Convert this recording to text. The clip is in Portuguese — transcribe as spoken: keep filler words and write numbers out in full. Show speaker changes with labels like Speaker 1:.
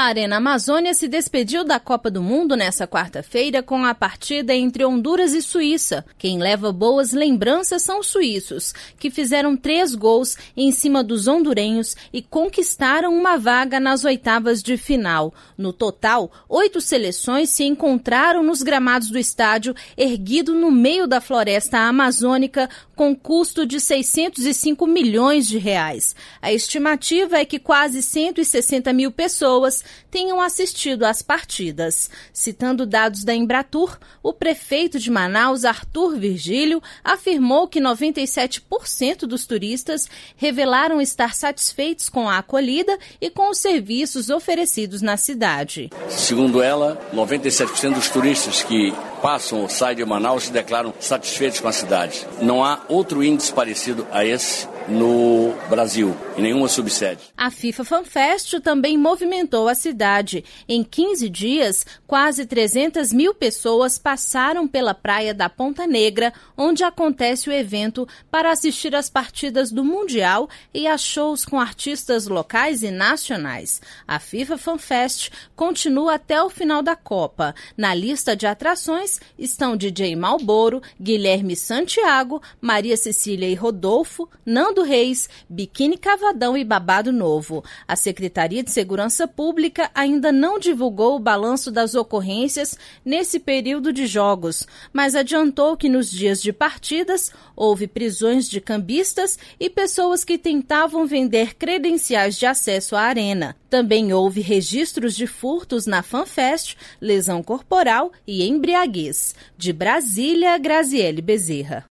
Speaker 1: Arena Amazônia se despediu da Copa do Mundo nesta quarta-feira com a partida entre Honduras e Suíça. Quem leva boas lembranças são os suíços, que fizeram três gols em cima dos hondurenhos e conquistaram uma vaga nas oitavas de final. No total, oito seleções se encontraram nos gramados do estádio, erguido no meio da floresta amazônica, com custo de seiscentos e cinco milhões de reais. A estimativa é que quase cento e sessenta mil pessoas tenham assistido às partidas. Citando dados da Embratur, o prefeito de Manaus, Arthur Virgílio, afirmou que noventa e sete por cento dos turistas revelaram estar satisfeitos com a acolhida e com os serviços oferecidos na cidade.
Speaker 2: Segundo ela, noventa e sete por cento dos turistas que passam ou saem de Manaus se declaram satisfeitos com a cidade. Não há outro índice parecido a esse no Brasil, em nenhuma subsede.
Speaker 1: A FIFA FanFest também movimentou a cidade. Em quinze dias, quase trezentas mil pessoas passaram pela praia da Ponta Negra, onde acontece o evento, para assistir às partidas do Mundial e a shows com artistas locais e nacionais. A FIFA FanFest continua até o final da Copa. Na lista de atrações estão D J Malboro, Guilherme Santiago, Maria Cecília e Rodolfo, Nando Reis, Biquíni Cavadão e Babado Novo. A Secretaria de Segurança Pública ainda não divulgou o balanço das ocorrências nesse período de jogos, mas adiantou que nos dias de partidas houve prisões de cambistas e pessoas que tentavam vender credenciais de acesso à arena. Também houve registros de furtos na FanFest, lesão corporal e embriaguez. De Brasília, Graziele Bezerra.